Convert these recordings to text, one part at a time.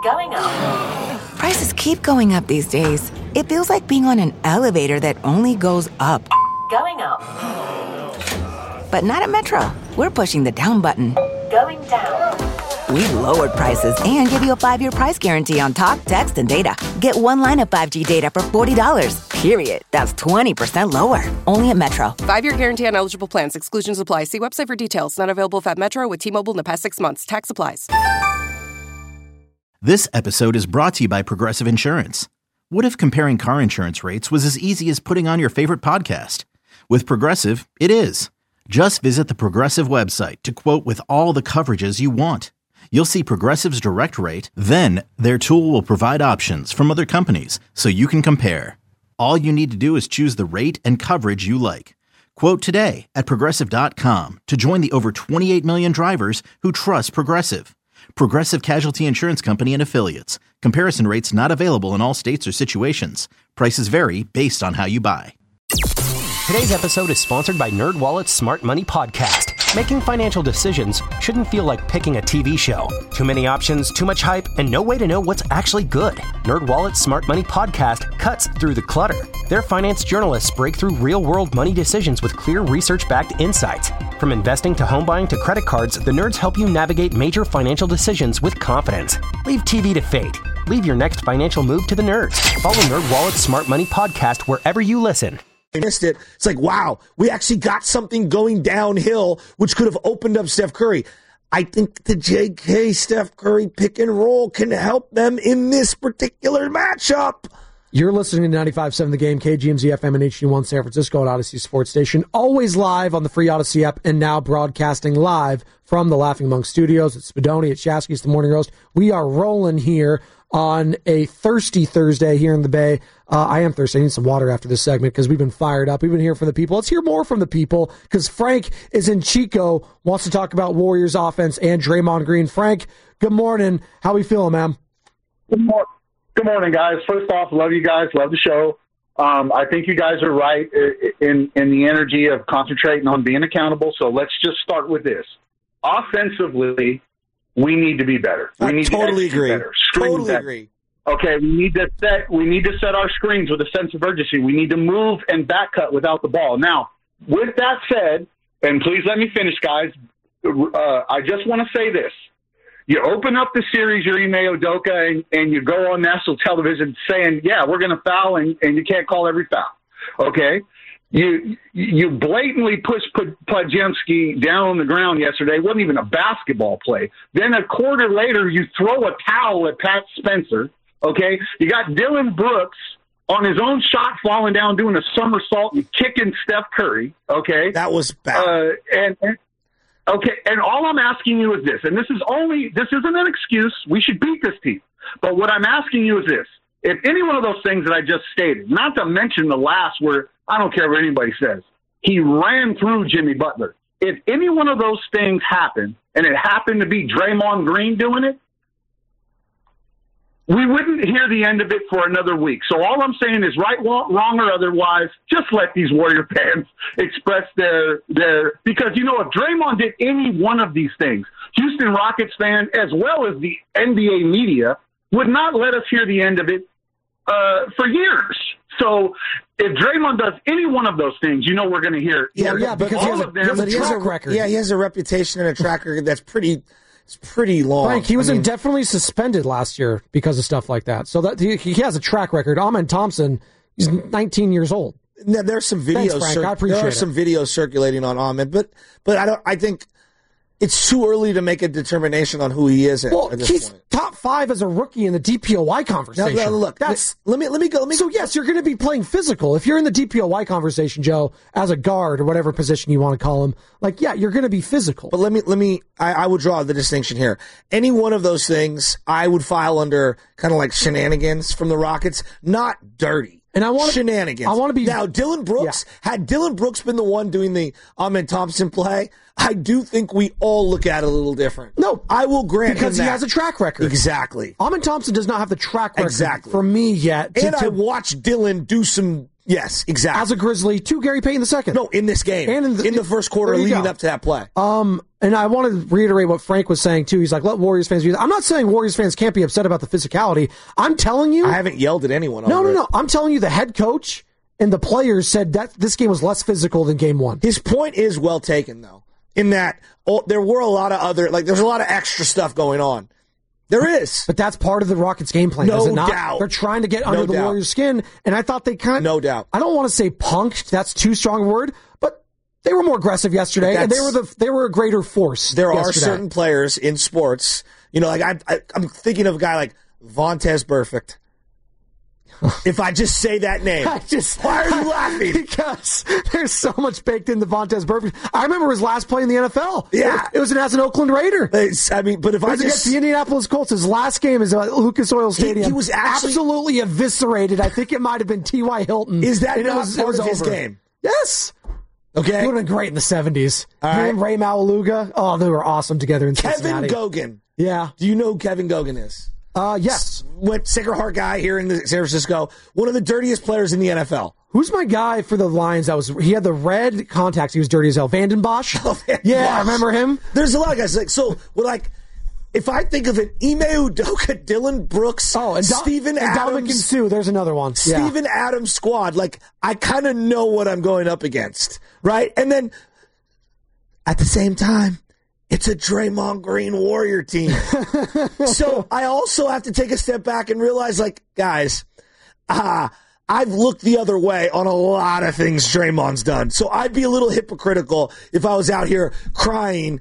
Going up. Prices keep going up these days. It feels like being on an elevator that only goes up. Going up. But not at Metro. We're pushing the down button. Going down. We've lowered prices and give you a 5-year price guarantee on talk, text, and data. Get one line of 5G data for $40, period. That's 20% lower. Only at Metro. 5-year guarantee on eligible plans. Exclusions apply. See website for details. Not available at Metro with T-Mobile in the past 6 months. Tax applies. This episode is brought to you by Progressive Insurance. What if comparing car insurance rates was as easy as putting on your favorite podcast? With Progressive, it is. Just visit the Progressive website to quote with all the coverages you want. You'll see Progressive's direct rate, then their tool will provide options from other companies so you can compare. All you need to do is choose the rate and coverage you like. Quote today at Progressive.com to join the over 28 million drivers who trust Progressive. Progressive Casualty Insurance Company and Affiliates. Comparison rates not available in all states or situations. Prices vary based on how you buy. Today's episode is sponsored by NerdWallet's Smart Money Podcast. Making financial decisions shouldn't feel like picking a TV show. Too many options, too much hype, and no way to know what's actually good. NerdWallet's Smart Money Podcast cuts through the clutter. Their finance journalists break through real-world money decisions with clear research-backed insights. From investing to home buying to credit cards, the nerds help you navigate major financial decisions with confidence. Leave TV to fate. Leave your next financial move to the nerds. Follow NerdWallet's Smart Money Podcast wherever you listen. Missed it. It's like, wow, we actually got something going downhill, which could have opened up Steph Curry. I think the JK Steph Curry pick and roll can help them in this particular matchup. You're listening to 95.7 The Game, KGMZ FM and HD1 San Francisco at Odyssey Sports Station. Always live on the free Odyssey app and now broadcasting live from the Laughing Monk Studios. It's Spadoni, it's Shasky, it's the Morning Roast. We are rolling here on a thirsty Thursday here in the Bay. I am thirsty. I need some water after this segment because we've been fired up. We've been here for the people. Let's hear more from the people because Frank is in Chico, wants to talk about Warriors offense and Draymond Green. Frank, good morning. How we feeling, man? Good morning, guys. First off, love you guys. Love the show. I think you guys are right in the energy of concentrating on being accountable. So let's just start with this. Offensively, we need to be better. We need totally to agree. Better. Totally better. Agree. Okay, we need to set our screens with a sense of urgency. We need to move and back cut without the ball. Now, with that said, and please let me finish, guys. I just want to say this. You open up the series, you're Ime Udoka, and you go on national television saying, yeah, we're going to foul, and you can't call every foul. Okay? You blatantly pushed Podziemski down on the ground yesterday. It wasn't even a basketball play. Then a quarter later, you throw a towel at Pat Spencer. Okay? You got Dylan Brooks on his own shot falling down doing a somersault and kicking Steph Curry. Okay? That was bad. Okay, and all I'm asking you is this, and this isn't an excuse. We should beat this team. But what I'm asking you is this. If any one of those things that I just stated, not to mention the last where I don't care what anybody says, he ran through Jimmy Butler. If any one of those things happened, and it happened to be Draymond Green doing it, we wouldn't hear the end of it for another week. So all I'm saying is right, wrong, or otherwise, just let these Warrior fans express their because, if Draymond did any one of these things, Houston Rockets fans, as well as the NBA media, would not let us hear the end of it for years. So if Draymond does any one of those things, we're going to hear. Yeah, because he has a record. Yeah, he has a reputation and a track record that's pretty long. Frank, he was indefinitely suspended last year because of stuff like that. So that he has a track record. Amen Thompson, he's 19 years old. Now, there's some videos. Thanks, Frank. I appreciate there are some videos circulating on Amen, but I think it's too early to make a determination on who he is. Well, at this he's point. top 5 as a rookie in the DPOY conversation. Now, look, let me go. So yes, you're going to be playing physical. If you're in the DPOY conversation, Joe, as a guard or whatever position you want to call him, you're going to be physical. But I would draw the distinction here. Any one of those things, I would file under kind of like shenanigans from the Rockets, not dirty. And I want shenanigans. I want to be now. Dylan Brooks had Dylan Brooks been the one doing the Amen Thompson play, I do think we all look at it a little different. No, I will grant because him he that. has a track record. Exactly. Amen Thompson does not have the track record exactly for me yet. And I watched Dylan do some Yes, exactly. As a Grizzly to Gary Payton II. No, in this game. And in the first quarter leading up to that play. And I want to reiterate what Frank was saying, too. He's like, let Warriors fans do that. I'm not saying Warriors fans can't be upset about the physicality. I'm telling you. I haven't yelled at anyone. No. I'm telling you the head coach and the players said that this game was less physical than game one. His point is well taken, though, in that there were a lot of other, there's a lot of extra stuff going on. There is. But that's part of the Rockets' game plan, is it not? No doubt. They're trying to get under the Warriors' skin, and I thought they kind of... No doubt. I don't want to say punked. That's too strong a word, but they were more aggressive yesterday, and they were a greater force. There are certain players in sports, I'm thinking of a guy like Vontaze Burfict. If I just say that name. Why are you laughing? Because there's so much baked into Vontaze Burfict. I remember his last play in the NFL. Yeah. It was as an Oakland Raider. But if I just... against the Indianapolis Colts. His last game is at Lucas Oil Stadium. He was absolutely eviscerated. I think it might have been T.Y. Hilton. Is that not part of his game? Yes. Okay. He would have been great in the 70s. All right. Him, Ray Maualuga. Oh, they were awesome together in Cincinnati. Kevin Gogan. Yeah. Do you know who Kevin Gogan is? Yes. Sacred Heart guy here in San Francisco. One of the dirtiest players in the NFL. Who's my guy for the Lions? He had the red contacts. He was dirty as hell. Vanden Bosch? Yeah, I remember him. There's a lot of guys. If I think of an Ime Udoka, Dylan Brooks, Steven Adams, Dominican Sue, there's another one. Steven Adams squad, I kind of know what I'm going up against, right? And then at the same time, it's a Draymond Green Warrior team. So I also have to take a step back and realize, guys, I've looked the other way on a lot of things Draymond's done. So I'd be a little hypocritical if I was out here crying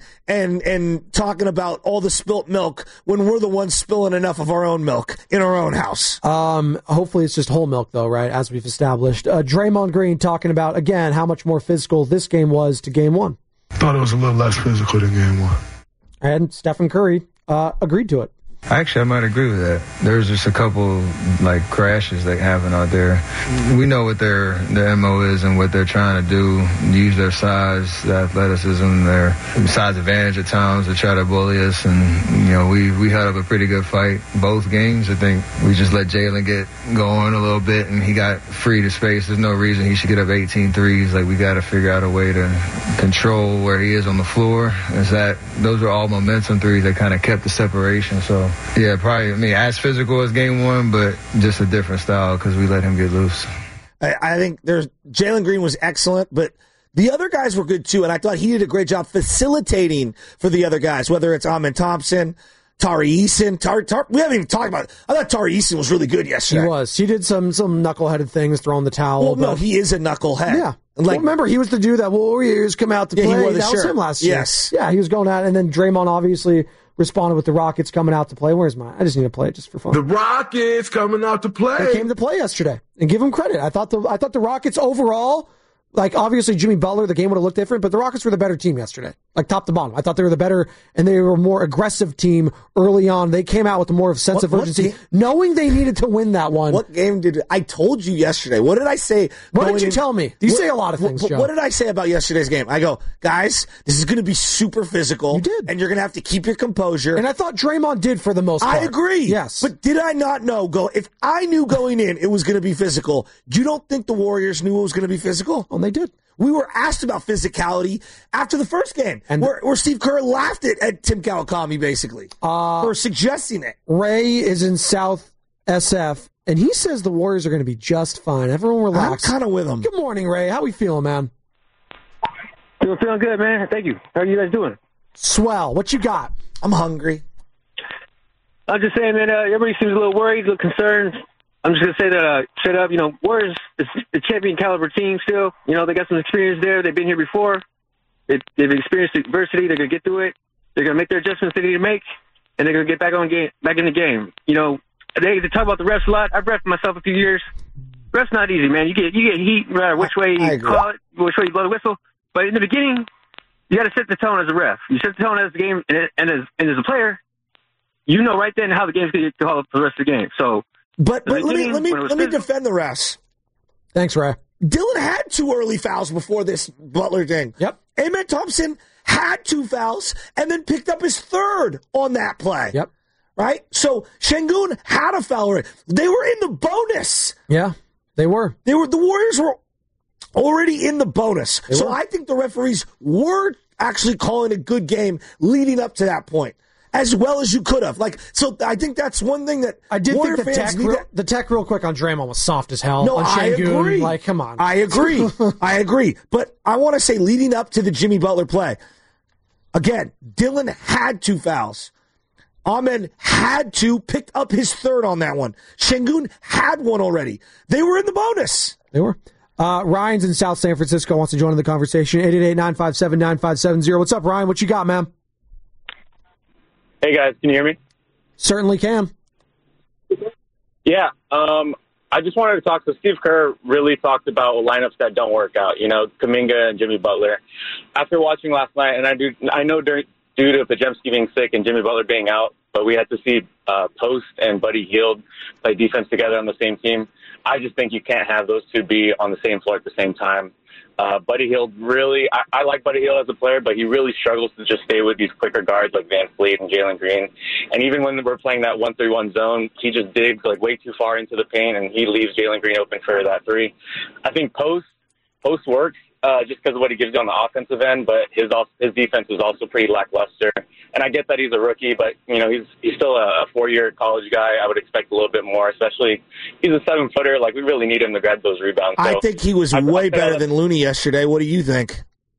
and talking about all the spilt milk when we're the ones spilling enough of our own milk in our own house. Hopefully it's just whole milk, though, right, as we've established. Draymond Green talking about, again, how much more physical this game was to game one. Thought it was a little less physical than game one. And Stephen Curry agreed to it. Actually, I might agree with that. There's just a couple crashes that happen out there. We know what their MO is and what they're trying to do. Use their size, their athleticism, their size advantage at times to try to bully us. And we had up a pretty good fight both games. I think we just let Jalen get going a little bit, and he got free to space. There's no reason he should get up 18 threes. We got to figure out a way to control where he is on the floor. Those are all momentum threes that kind of kept the separation. So. Yeah, probably, as physical as game one, but just a different style because we let him get loose. I think Jalen Green was excellent, but the other guys were good too, and I thought he did a great job facilitating for the other guys, whether it's Amen Thompson, Tari Eason. We haven't even talked about it. I thought Tari Eason was really good yesterday. He was. He did some knuckleheaded things, throwing the towel. Well, no, he is a knucklehead. Yeah. Remember, he was the dude that Warriors come out to play. He wore the that shirt. was him last year. Yes. Yeah, he was going out, and then Draymond obviously responded with the Rockets coming out to play. Where's mine? I just need to play it just for fun. The Rockets coming out to play. They came to play yesterday, and give them credit. I thought the Rockets overall, obviously Jimmy Butler, the game would have looked different, but the Rockets were the better team yesterday, top to bottom. I thought they were the better, and they were a more aggressive team early on. They came out with more of a sense of urgency, knowing they needed to win that one. What game I told you yesterday? What did I say? What did you tell me? You say a lot of things, Joe. What did I say about yesterday's game? I go, guys, this is going to be super physical. You did. And you're going to have to keep your composure. And I thought Draymond did for the most part. I agree. Yes. But did I not know, if I knew going in it was going to be physical, you don't think the Warriors knew it was going to be physical? Well, they did. We were asked about physicality after the first game, where Steve Kerr laughed at Tim Kawakami, basically, for suggesting it. Ray is in South SF, and he says the Warriors are going to be just fine. Everyone relax. I'm kind of with him. Good morning, Ray. How we feeling, man? Feeling good, man. Thank you. How are you guys doing? Swell. What you got? I'm hungry. I'm just saying, man, everybody seems a little worried, a little concerned. I'm just going to say that straight up, Warriors is a champion caliber team still. They got some experience there. They've been here before. They've experienced adversity. They're going to get through it. They're going to make their adjustments they need to make, and they're going to get back in the game. They talk about the refs a lot. I've refed myself a few years. Refs not easy, man. You get heat no matter which way you call it, which way you blow the whistle. But in the beginning, you got to set the tone as a ref. You set the tone as the game, and as a player, right then how the game's going to develop for the rest of the game. So. But let me defend the refs. Thanks, Ray. Dylan had 2 early fouls before this Butler thing. Yep. Amen Thompson had 2 fouls and then picked up his 3rd on that play. Yep. Right? So Şengün had a foul already. They were in the bonus. Yeah. They were. The Warriors were already in the bonus. So I think the referees were actually calling a good game leading up to that point, as well as you could have. So I think that's one thing that I did Warrior think the tech real quick on Draymond was soft as hell. No, on I Şengün. agree. Come on. I agree. I agree. But I want to say leading up to the Jimmy Butler play, again, Dillon had 2 fouls. Ahmed had to pick up his third on that one. Şengün had one already. They were in the bonus. They were. Ryan's in South San Francisco, wants to join in the conversation. 888-957-9570. What's up, Ryan? What you got, man? Hey, guys. Can you hear me? Certainly can. Yeah. I just wanted to talk. So Steve Kerr really talked about lineups that don't work out, Kuminga and Jimmy Butler. After watching last night, and I know due to Podziemski being sick and Jimmy Butler being out, but we had to see Post and Buddy Hield play defense together on the same team. I just think you can't have those two be on the same floor at the same time. Buddy Hield really, I like Buddy Hield as a player, but he really struggles to just stay with these quicker guards like Van Fleet and Jalen Green. And even when we're playing that 1-3-1 zone, he just digs way too far into the paint and he leaves Jalen Green open for that three. I think Post works just because of what he gives you on the offensive end, but his defense is also pretty lackluster. And I get that he's a rookie, but he's still a 4-year college guy. I would expect a little bit more, especially he's a 7-footer. We really need him to grab those rebounds. So I think he was way better than Looney yesterday. What do you think?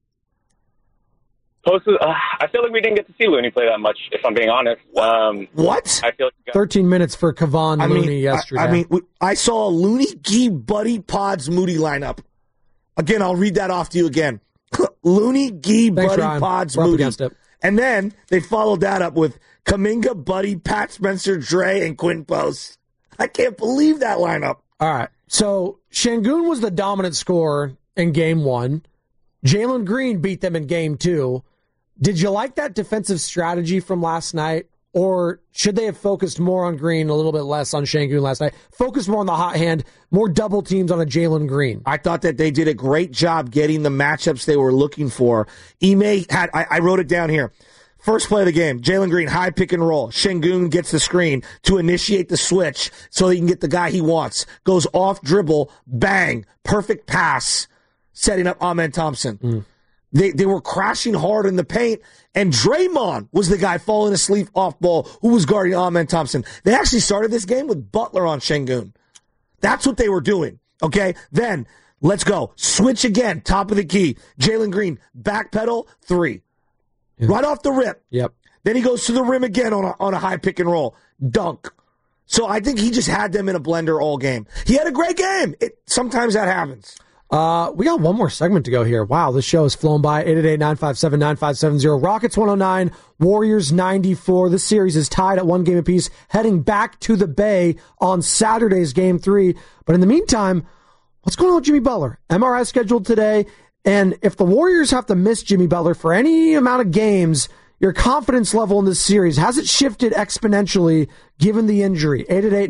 I feel like we didn't get to see Looney play that much, if I'm being honest. What? I feel 13 minutes for Kevon Looney yesterday. I saw a Looney, Gee, Buddy, Pods, Moody lineup. Again, I'll read that off to you again. Looney, Gee, Buddy, Ryan. Pods, We're up Moody. against it. And then they followed that up with Kuminga, Buddy, Pat Spencer, Dre, and Quinn Post. I can't believe that lineup. All right. So Şengün was the dominant scorer in Game 1. Jalen Green beat them in Game 2. Did you like that defensive strategy from last night? Or should they have focused more on Green, a little bit less on Şengün last night? Focus more on the hot hand, more double teams on a Jalen Green. I thought that they did a great job getting the matchups they were looking for. Ime had, I wrote it down here. First play of the game, Jalen Green, high pick and roll. Şengün gets the screen to initiate the switch so he can get the guy he wants. Goes off dribble, bang, perfect pass, setting up Amen Thompson. They were crashing hard in the paint, and Draymond was the guy falling asleep off ball who was guarding Amen Thompson. They actually started this game with Butler on Şengün. That's what they were doing, okay? Then, let's go. Switch again, top of the key. Jalen Green, backpedal, 3. Yeah. Right off the rip. Yep. Then he goes to the rim again on a high pick and roll. Dunk. So I think he just had them in a blender all game. He had a great game. Sometimes that happens. We got one more segment to go here. Wow, this show has flown by. 888-957-9570. Rockets 109, Warriors 94. This series is tied at 1 game apiece, heading back to the Bay on Saturday's Game 3. But in the meantime, what's going on with Jimmy Butler? MRI scheduled today, and if the Warriors have to miss Jimmy Butler for any amount of games, your confidence level in this series, has it shifted exponentially given the injury?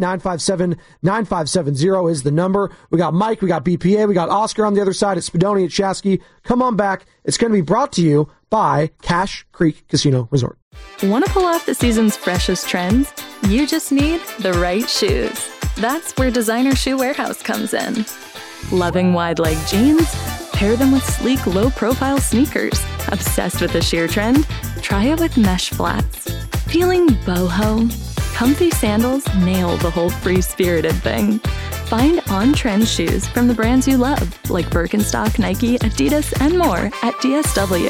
888-957-9570 is the number. We got Mike, we got BPA, we got Oscar on the other side at Spadoni at Shasky. Come on back. It's going to be brought to you by Cache Creek Casino Resort. Want to pull off the season's freshest trends? You just need the right shoes. That's where Designer Shoe Warehouse comes in. Loving wide leg jeans? Pair them with sleek, low-profile sneakers. Obsessed with the sheer trend? Try it with mesh flats. Feeling boho? Comfy sandals nail the whole free-spirited thing. Find on-trend shoes from the brands you love, like Birkenstock, Nike, Adidas, and more at DSW.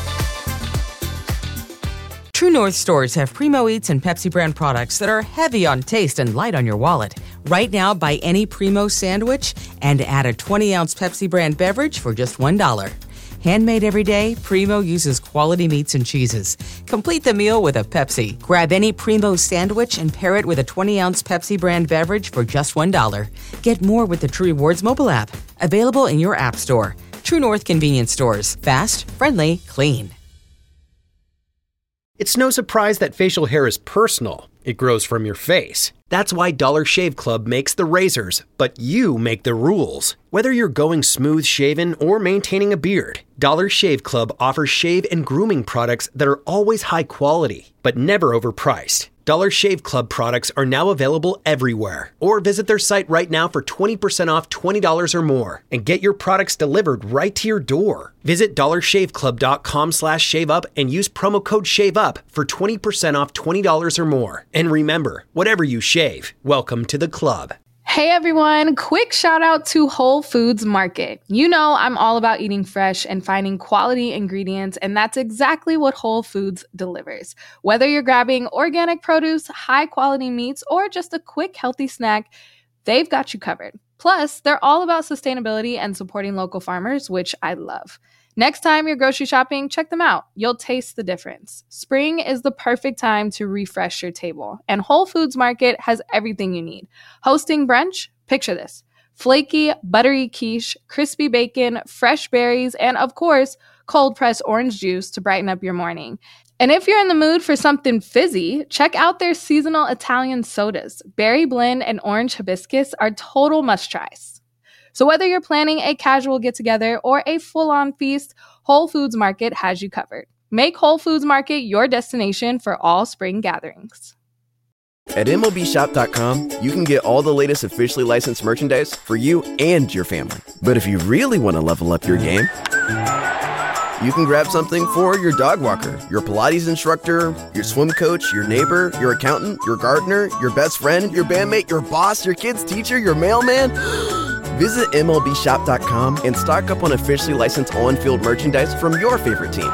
True North stores have Primo Eats and Pepsi brand products that are heavy on taste and light on your wallet. Right now, buy any Primo sandwich and add a 20-ounce Pepsi brand beverage for just $1. Handmade every day, Primo uses quality meats and cheeses. Complete the meal with a Pepsi. Grab any Primo sandwich and pair it with a 20-ounce Pepsi brand beverage for just $1. Get more with the True Rewards mobile app. Available in your app store. True North convenience stores. Fast, friendly, clean. It's no surprise that facial hair is personal. It grows from your face. That's why Dollar Shave Club makes the razors, but you make the rules. Whether you're going smooth shaven or maintaining a beard, Dollar Shave Club offers shave and grooming products that are always high quality, but never overpriced. Dollar Shave Club products are now available everywhere. Or visit their site right now for 20% off $20 or more and get your products delivered right to your door. Visit dollarshaveclub.com/shaveup and use promo code SHAVEUP for 20% off $20 or more. And remember, whatever you shave, welcome to the club. Hey everyone, quick shout out to Whole Foods Market. You know I'm all about eating fresh and finding quality ingredients, and that's exactly what Whole Foods delivers. Whether you're grabbing organic produce, high quality meats, or just a quick healthy snack, they've got you covered. Plus, they're all about sustainability and supporting local farmers, which I love. Next time you're grocery shopping, check them out. You'll taste the difference. Spring is the perfect time to refresh your table, and Whole Foods Market has everything you need. Hosting brunch? Picture this. Flaky, buttery quiche, crispy bacon, fresh berries, and of course, cold-pressed orange juice to brighten up your morning. And if you're in the mood for something fizzy, check out their seasonal Italian sodas. Berry blend and orange hibiscus are total must-tries. So whether you're planning a casual get-together or a full-on feast, Whole Foods Market has you covered. Make Whole Foods Market your destination for all spring gatherings. At MLBshop.com, you can get all the latest officially licensed merchandise for you and your family. But if you really want to level up your game, you can grab something for your dog walker, your Pilates instructor, your swim coach, your neighbor, your accountant, your gardener, your best friend, your bandmate, your boss, your kid's teacher, your mailman. Visit MLBshop.com and stock up on officially licensed on-field merchandise from your favorite teams.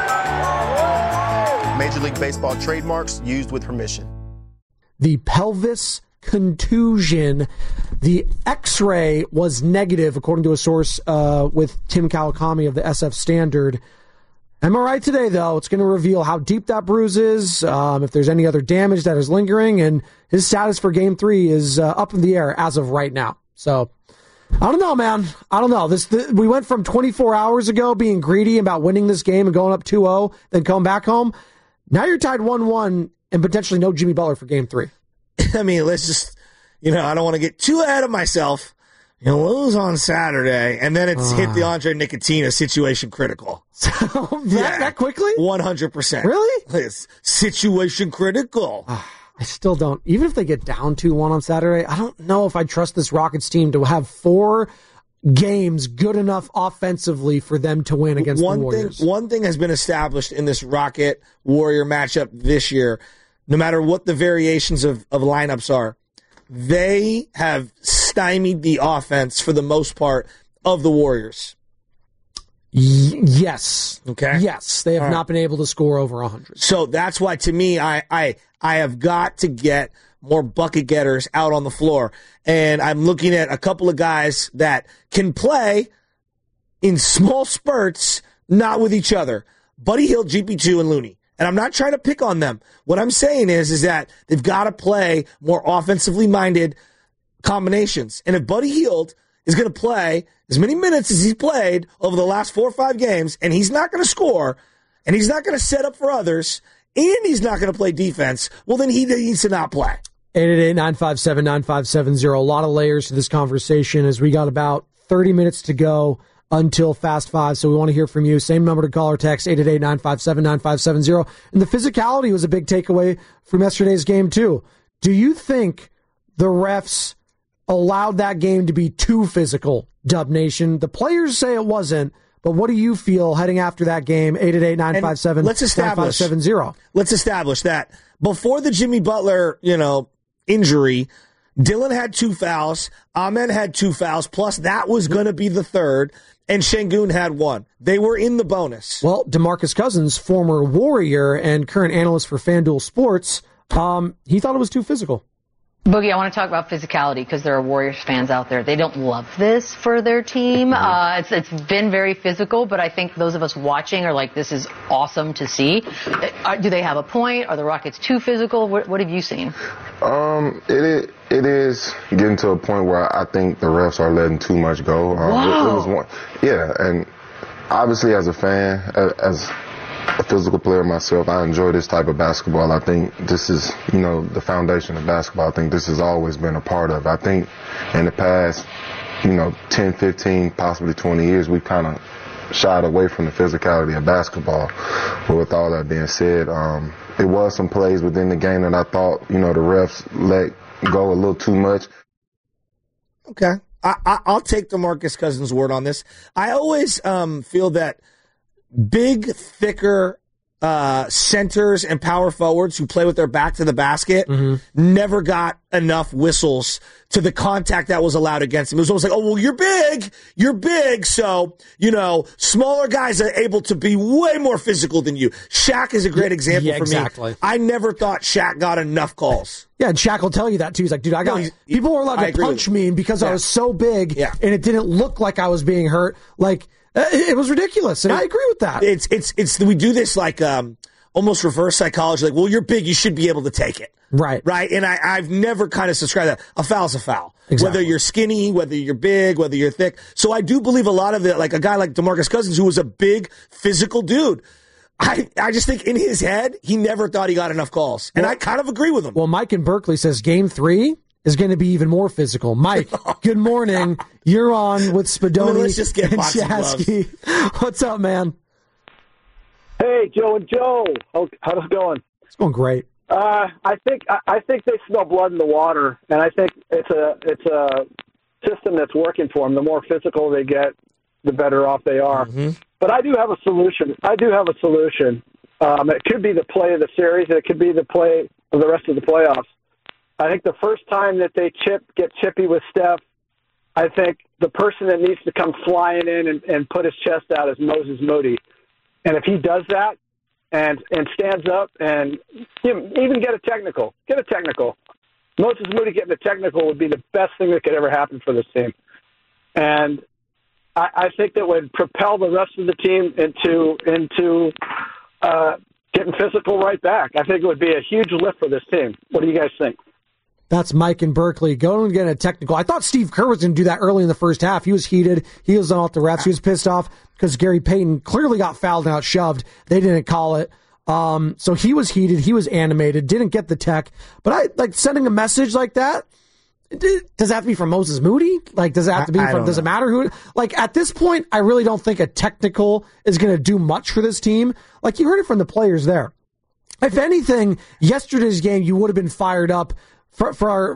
Major League Baseball trademarks used with permission. The pelvis contusion, the x-ray was negative, according to a source with Tim Kawakami of the SF Standard. MRI today, though, it's going to reveal how deep that bruise is, if there's any other damage that is lingering, and his status for Game 3 is up in the air as of right now. So, I don't know, man. I don't know. We went from 24 hours ago being greedy about winning this game and going up 2-0, then coming back home. Now you're tied 1-1 and potentially no Jimmy Butler for Game 3. I mean, let's just, I don't want to get too ahead of myself. Lose on Saturday, and then it's hit the Andre Nickatina situation critical. So that quickly? 100%. Really? It's situation critical. I still don't. Even if they get down 2-1 on Saturday, I don't know if I trust this Rockets team to have 4 games good enough offensively for them to win against the Warriors. One thing has been established in this Rocket-Warrior matchup this year, no matter what the variations of lineups are, they have stymied the offense for the most part of the Warriors. Yes. Okay. Yes, they have not been able to score over 100. So that's why, to me, I have got to get more bucket getters out on the floor. And I'm looking at a couple of guys that can play in small spurts, not with each other. Buddy Hield, GP2, and Looney. And I'm not trying to pick on them. What I'm saying is that they've got to play more offensively minded combinations. And if Buddy Hield is going to play as many minutes as he's played over the last 4 or 5 games, and he's not going to score, and he's not going to set up for others, and he's not going to play defense, well, then he needs to not play. 888-957-9570. A lot of layers to this conversation as we got about 30 minutes to go until Fast 5, so we want to hear from you. Same number to call or text, 888-957-9570. And the physicality was a big takeaway from yesterday's game, too. Do you think the refs allowed that game to be too physical, Dub Nation? The players say it wasn't, but what do you feel heading after that game, 888-957-9570? Let's establish that before the Jimmy Butler, injury, Dylan had 2 fouls, Ahmed had 2 fouls, plus that was going to be the third, and Şengün had 1. They were in the bonus. Well, DeMarcus Cousins, former Warrior and current analyst for FanDuel Sports, he thought it was too physical. Boogie, I want to talk about physicality because there are Warriors fans out there. They don't love this for their team. It's been very physical, but I think those of us watching are like, this is awesome to see. Do they have a point? Are the Rockets too physical? What have you seen? It is getting to a point where I think the refs are letting too much go. Wow. And obviously as a fan, as a physical player myself, I enjoy this type of basketball. I think this is, the foundation of basketball. I think this has always been a part of. I think in the past, 10, 15, possibly 20 years, we've kind of shied away from the physicality of basketball. But with all that being said, it was some plays within the game that I thought, the refs let go a little too much. Okay. I'll take DeMarcus Cousins' word on this. I always feel that big, thicker centers and power forwards who play with their back to the basket never got enough whistles to the contact that was allowed against him. It was always like, oh, well, you're big, so, smaller guys are able to be way more physical than you. Shaq is a great example for exactly. me. I never thought Shaq got enough calls. Yeah, and Shaq will tell you that, too. He's like, dude, people were allowed to punch me because I was so big, and it didn't look like I was being hurt. Like, it was ridiculous, and I agree with that. It's we do this like almost reverse psychology. Like, well, you're big, you should be able to take it. Right. And I've never kind of subscribed to that. A foul's a foul. Exactly. Whether you're skinny, whether you're big, whether you're thick. So I do believe a lot of it, like a guy like DeMarcus Cousins, who was a big physical dude. I just think in his head, he never thought he got enough calls. And I kind of agree with him. Well, Mike in Berkeley says Game 3 is going to be even more physical. Mike, good morning. You're on with Spadoni let's just get and Shasky. What's up, man? Hey, Joe and Joe. How's it going? It's going great. I think they smell blood in the water, and I think it's a system that's working for them. The more physical they get, the better off they are. Mm-hmm. But I do have a solution. It could be the play of the series. It could be the play of the rest of the playoffs. I think the first time that they get chippy with Steph, I think the person that needs to come flying in and put his chest out is Moses Moody. And if he does that and stands up and even get a technical. Moses Moody getting a technical would be the best thing that could ever happen for this team. And I think that would propel the rest of the team into getting physical right back. I think it would be a huge lift for this team. What do you guys think? That's Mike in Berkeley. Going and getting a technical. I thought Steve Kerr was going to do that early in the first half. He was heated. He was on off the refs. He was pissed off because Gary Payton clearly got fouled and outshoved. They didn't call it. So he was heated. He was animated. Didn't get the tech. But I like sending a message like that. Does it have to be from Moses Moody? Like, does it have to be from? Does it matter who? Like, at this point, I really don't think a technical is going to do much for this team. Like, you heard it from the players there. If anything, yesterday's game, you would have been fired up for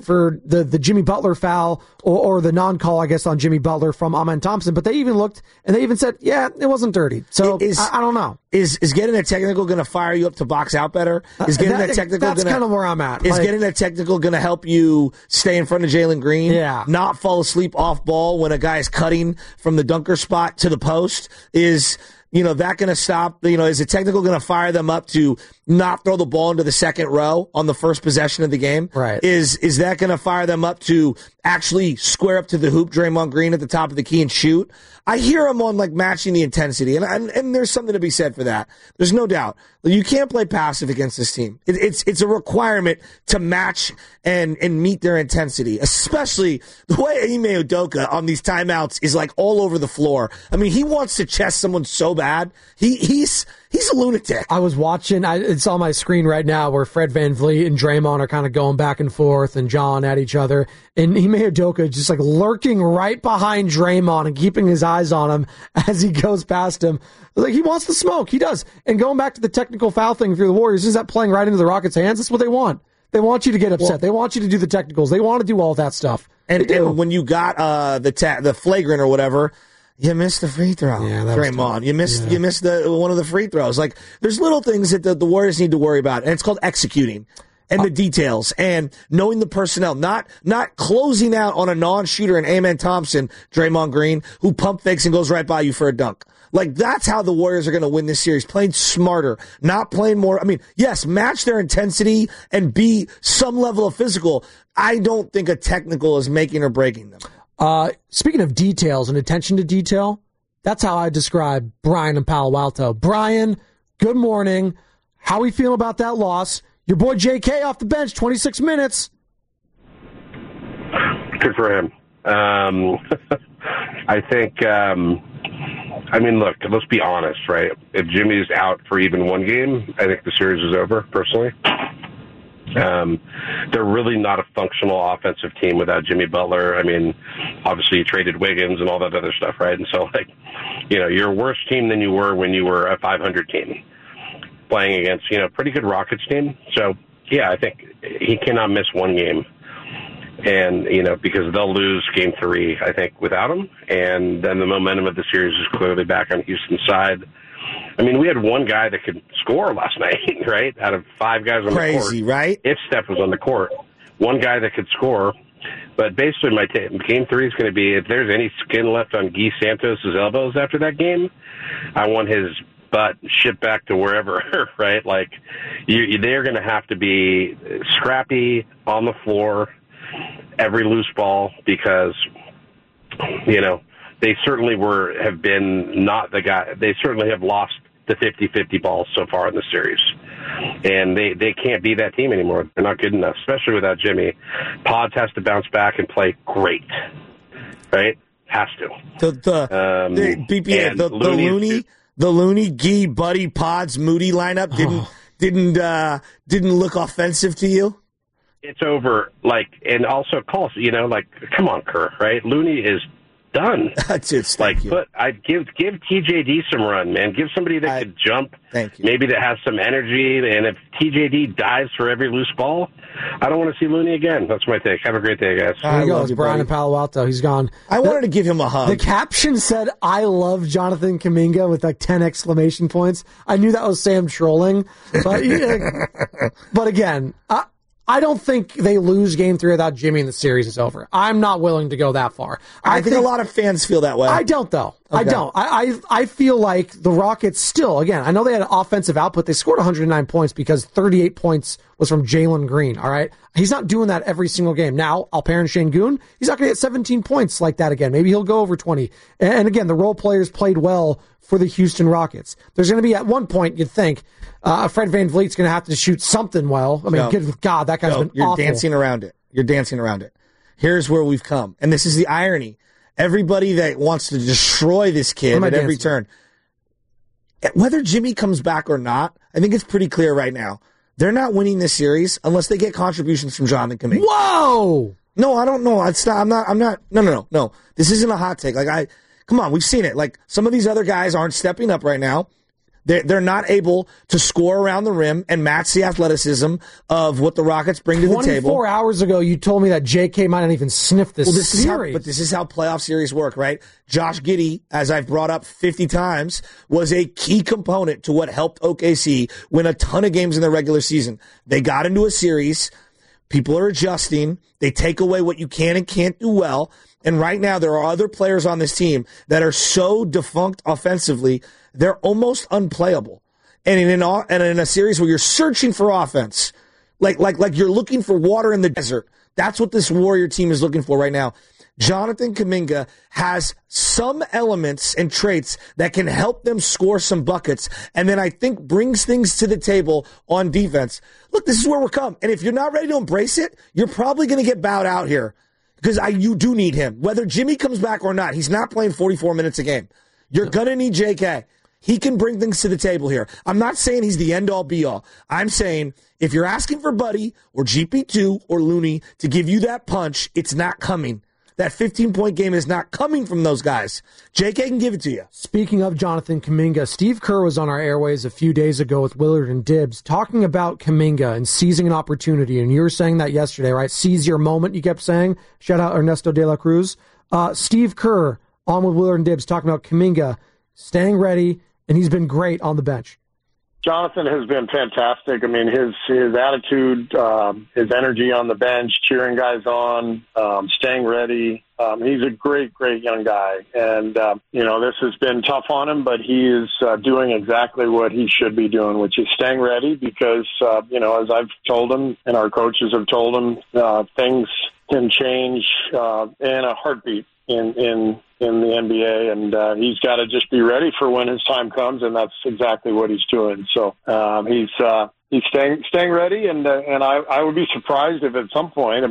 the Jimmy Butler foul or the non-call, I guess, on Jimmy Butler from Amen Thompson. But they even looked and they even said, yeah, it wasn't dirty. So I don't know. Is getting a technical going to fire you up to box out better? Is getting a technical that's kind of where I'm at. Is getting a technical going to help you stay in front of Jalen Green? Yeah. Not fall asleep off ball when a guy is cutting from the dunker spot to the post? Is that going to stop? Is a technical going to fire them up to not throw the ball into the second row on the first possession of the game? Right. Is that going to fire them up to actually square up to the hoop, Draymond Green at the top of the key and shoot? I hear him on like matching the intensity, and there's something to be said for that. There's no doubt. You can't play passive against this team. It's a requirement to match and meet their intensity, especially the way Ime Udoka on these timeouts is like all over the floor. I mean, he wants to chest someone so bad. He's a lunatic. I was watching, it's on my screen right now where Fred VanVleet and Draymond are kind of going back and forth and jawing at each other. And Ime Udoka just like lurking right behind Draymond and keeping his eyes on him as he goes past him. Like, he wants the smoke. He does. And going back to the technical foul thing for the Warriors, is that playing right into the Rockets' hands? That's what they want. They want you to get upset. They want you to do the technicals. They want to do all that stuff. And when you got the flagrant or whatever, you missed the free throw, Draymond. You missed one of the free throws. Like, there's little things that the Warriors need to worry about, and it's called executing and the details and knowing the personnel, not closing out on a non-shooter and Amen Thompson, Draymond Green, who pump fakes and goes right by you for a dunk. Like, that's how the Warriors are going to win this series. Playing smarter, not playing more. I mean, yes, match their intensity and be some level of physical. I don't think a technical is making or breaking them. Speaking of details and attention to detail, that's how I describe Brian in Palo Alto. Brian, good morning. How we feel about that loss? Your boy JK off the bench, 26 minutes. Good for him. I think, look, let's be honest, right? If Jimmy's out for even one game, I think the series is over, personally. They're really not a functional offensive team without Jimmy Butler. I mean, obviously you traded Wiggins and all that other stuff, right? And so, you're a worse team than you were when you were a 500 team. playing against, pretty good Rockets team. So, yeah, I think he cannot miss one game. And, because they'll lose game 3, I think, without him. And then the momentum of the series is clearly back on Houston's side. I mean, we had one guy that could score last night, right? Out of 5 guys on the court. Crazy, right? If Steph was on the court. One guy that could score. But basically, game 3 is going to be, if there's any skin left on Guy Santos' elbows after that game, I want his butt shipped back to wherever, right? Like, they're going to have to be scrappy on the floor, every loose ball, because, they certainly have been not the guy. They certainly have lost the 50-50 balls so far in the series. And they can't be that team anymore. They're not good enough, especially without Jimmy. Pods has to bounce back and play great, right? Has to. The Looney, Gee, Buddy, Pods, Moody lineup didn't look offensive to you? It's over. And also calls. Come on, Kerr, right? Looney is done. I'd give TJD some run, man. Give somebody that could jump. Thank you. Maybe that has some energy. And if TJD dives for every loose ball, I don't want to see Looney again. That's my take. Have a great day, guys. There he goes, Brian in Palo Alto. He's gone. I wanted to give him a hug. The caption said, "I love Jonathan Kuminga" with 10 exclamation points. I knew that was Sam trolling, but but again, I don't think they lose game 3 without Jimmy and the series is over. I'm not willing to go that far. I think a lot of fans feel that way. I don't, though. Okay. I don't. I feel like the Rockets still, again, I know they had offensive output. They scored 109 points because 38 points was from Jalen Green, all right? He's not doing that every single game. Now, Alperen Şengün, he's not going to get 17 points like that again. Maybe he'll go over 20. And again, the role players played well for the Houston Rockets. There's going to be, at one point, you'd think, Fred VanVleet's going to have to shoot something well. I mean, good God, that guy's been You're awful. dancing around it. You're dancing around it. Here's where we've come. And this is the irony. Everybody that wants to destroy this kid at every turn, whether Jimmy comes back or not, I think it's pretty clear right now. They're not winning this series unless they get contributions from Jonathan Kuminga. Whoa! No, I don't know. No. This isn't a hot take. Come on, we've seen it. Some of these other guys aren't stepping up right now. They're not able to score around the rim and match the athleticism of what the Rockets bring to the table. 24 hours ago, you told me that JK might not even sniff this series. But this is how playoff series work, right? Josh Giddey, as I've brought up 50 times, was a key component to what helped OKC win a ton of games in the regular season. They got into a series. People are adjusting. They take away what you can and can't do well. And right now, there are other players on this team that are so defunct offensively, they're almost unplayable. And in a series where you're searching for offense, like you're looking for water in the desert, that's what this Warrior team is looking for right now. Jonathan Kuminga has some elements and traits that can help them score some buckets, and then I think brings things to the table on defense. Look, this is where we're come. And if you're not ready to embrace it, you're probably going to get bowed out here. Because you do need him. Whether Jimmy comes back or not, he's not playing 44 minutes a game. You're going to need JK. He can bring things to the table here. I'm not saying he's the end-all, be-all. I'm saying if you're asking for Buddy or GP2 or Looney to give you that punch, it's not coming. That 15-point game is not coming from those guys. JK can give it to you. Speaking of Jonathan Kuminga, Steve Kerr was on our airways a few days ago with Willard and Dibbs talking about Kuminga and seizing an opportunity. And you were saying that yesterday, right? Seize your moment, you kept saying. Shout out Ernesto de la Cruz. Steve Kerr on with Willard and Dibbs talking about Kuminga staying ready, and he's been great on the bench. Jonathan has been fantastic. I mean, his attitude, his energy on the bench, cheering guys on, staying ready. He's a great young guy. And, this has been tough on him, but he is doing exactly what he should be doing, which is staying ready because, as I've told him and our coaches have told him, things can change in a heartbeat in the NBA, and he's got to just be ready for when his time comes, and that's exactly what he's doing. So he's staying ready, and I would be surprised if at some point,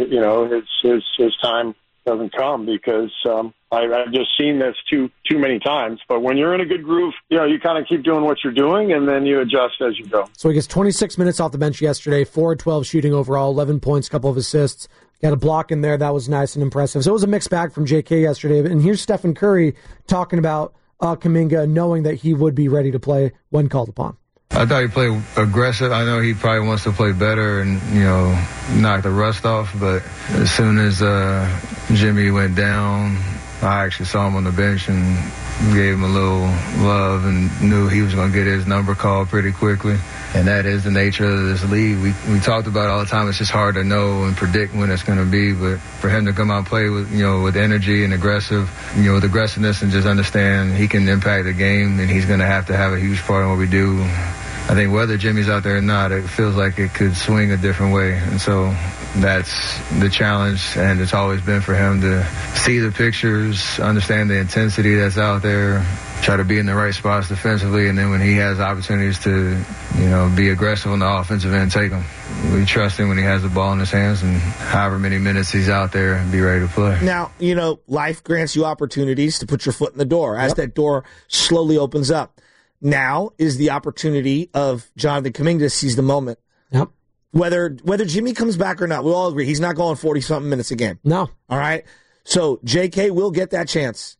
his time doesn't come because I've just seen this too many times. But when you're in a good groove, you kind of keep doing what you're doing, and then you adjust as you go. So he gets 26 minutes off the bench yesterday, 4-12 shooting overall, 11 points, couple of assists. Got a block in there. That was nice and impressive. So it was a mixed bag from JK yesterday. And here's Stephen Curry talking about Kuminga, knowing that he would be ready to play when called upon. I thought he played aggressive. I know he probably wants to play better and, knock the rust off. But as soon as Jimmy went down, I actually saw him on the bench and gave him a little love and knew he was going to get his number called pretty quickly. And that is the nature of this league. We talked about it all the time. It's just hard to know and predict when it's going to be. But for him to come out and play with, with energy and with aggressiveness and just understand he can impact the game and he's going to have a huge part in what we do. I think whether Jimmy's out there or not, it feels like it could swing a different way. And so that's the challenge, and it's always been for him to see the pictures, understand the intensity that's out there, try to be in the right spots defensively, and then when he has opportunities to, be aggressive on the offensive end, take them. We trust him when he has the ball in his hands, and however many minutes he's out there, and be ready to play. Now, life grants you opportunities to put your foot in the door as that door slowly opens up. Now is the opportunity of Jonathan Kuminga to seize the moment. Yep. Whether Jimmy comes back or not, we'll all agree he's not going 40-something minutes a game. No. All right? So J.K. will get that chance.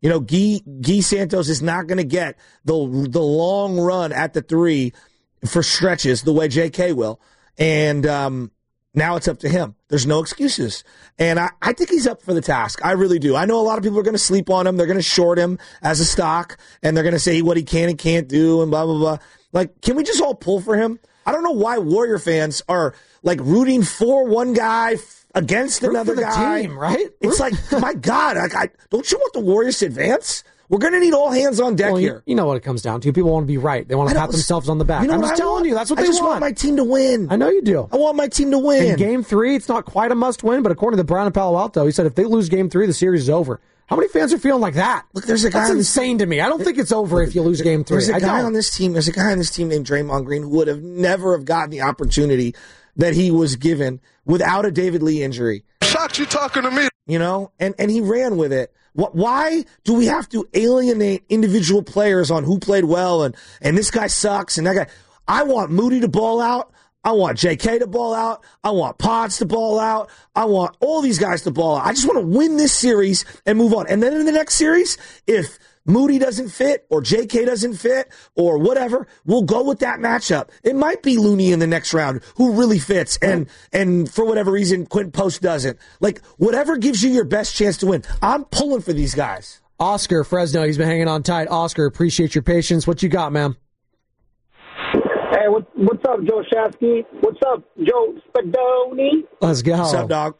Guy Santos is not going to get the long run at the three for stretches the way J.K. will. And now it's up to him. There's no excuses. And I think he's up for the task. I really do. I know a lot of people are going to sleep on him. They're going to short him as a stock, and they're going to say what he can and can't do and blah, blah, blah. Like, can we just all pull for him? I don't know why Warrior fans are, rooting for one guy against another guy. Team, right? It's like, my God, don't you want the Warriors to advance? We're going to need all hands on deck here. You know what it comes down to. People want to be right. They want to pat themselves on the back. I'm just telling you, that's what they want. I just want my team to win. I know you do. I want my team to win. In Game 3, it's not quite a must-win, but according to Brian in Palo Alto, he said if they lose Game 3, the series is over. How many fans are feeling like that? Look, there's a guy. That's insane to me. I don't think it's over if you lose Game 3. There's a guy on this team. There's a guy on this team named Draymond Green who would have never have gotten the opportunity that he was given without a David Lee injury. Shocked you talking to me. And he ran with it. Why do we have to alienate individual players on who played well and this guy sucks and that guy? I want Moody to ball out. I want J.K. to ball out. I want Pods to ball out. I want all these guys to ball out. I just want to win this series and move on. And then in the next series, if Moody doesn't fit or J.K. doesn't fit or whatever, we'll go with that matchup. It might be Looney in the next round who really fits and for whatever reason, Quentin Post doesn't. Whatever gives you your best chance to win. I'm pulling for these guys. Oscar, Fresno, he's been hanging on tight. Oscar, appreciate your patience. What you got, man? Hey, what's up, Joe Shasky? What's up, Joe Spadoni? Let's go. What's up, dog?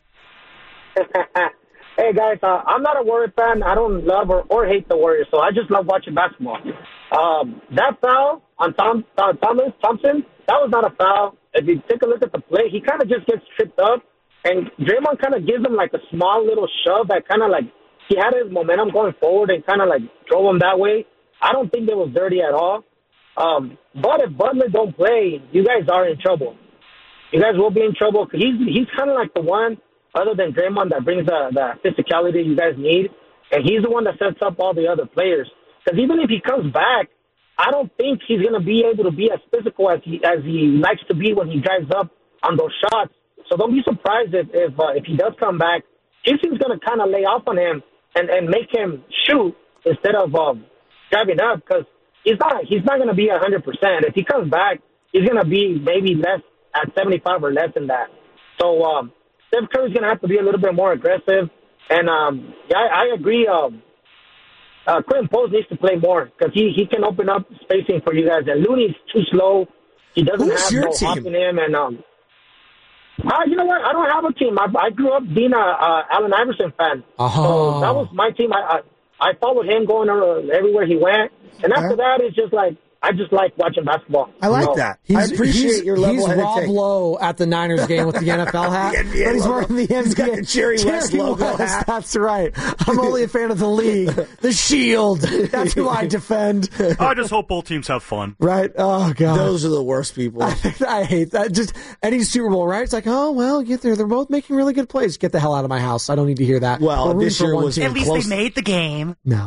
Hey, guys, I'm not a Warrior fan. I don't love or hate the Warriors, so I just love watching basketball. That foul on Thompson, that was not a foul. If you take a look at the play, he kind of just gets tripped up, and Draymond kind of gives him a small little shove that kind of he had his momentum going forward and kind of drove him that way. I don't think it was dirty at all. But if Butler don't play, you guys are in trouble. You guys will be in trouble. He's kind of the one, other than Draymond, that brings the physicality you guys need. And he's the one that sets up all the other players. Because even if he comes back, I don't think he's going to be able to be as physical as he likes to be when he drives up on those shots. So don't be surprised if he does come back. Houston's going to kind of lay off on him and make him shoot instead of driving up, because he's not going to be 100%. If he comes back, he's going to be maybe less at 75 or less than that. So Steph Curry's going to have to be a little bit more aggressive. And I agree. Quentin Post needs to play more because he can open up spacing for you guys. And Looney's too slow. He doesn't have no hop in him. And you know what? I don't have a team. I grew up being a Allen Iverson fan. So that was my team. I followed him going everywhere he went. And after that, it's just I just like watching basketball. I like that. I appreciate your level. He's Rob Lowe at the Niners game with the NFL hat. But he's wearing the NBA. He's got the Jerry West logo hat. That's right. I'm only a fan of the league. The Shield. That's who I defend. I just hope both teams have fun. Right? Oh, God. Those are the worst people. I hate that. Just any Super Bowl, right? It's oh, well, they're both making really good plays. Get the hell out of my house. I don't need to hear that. Well, this year was at least they made the game. No.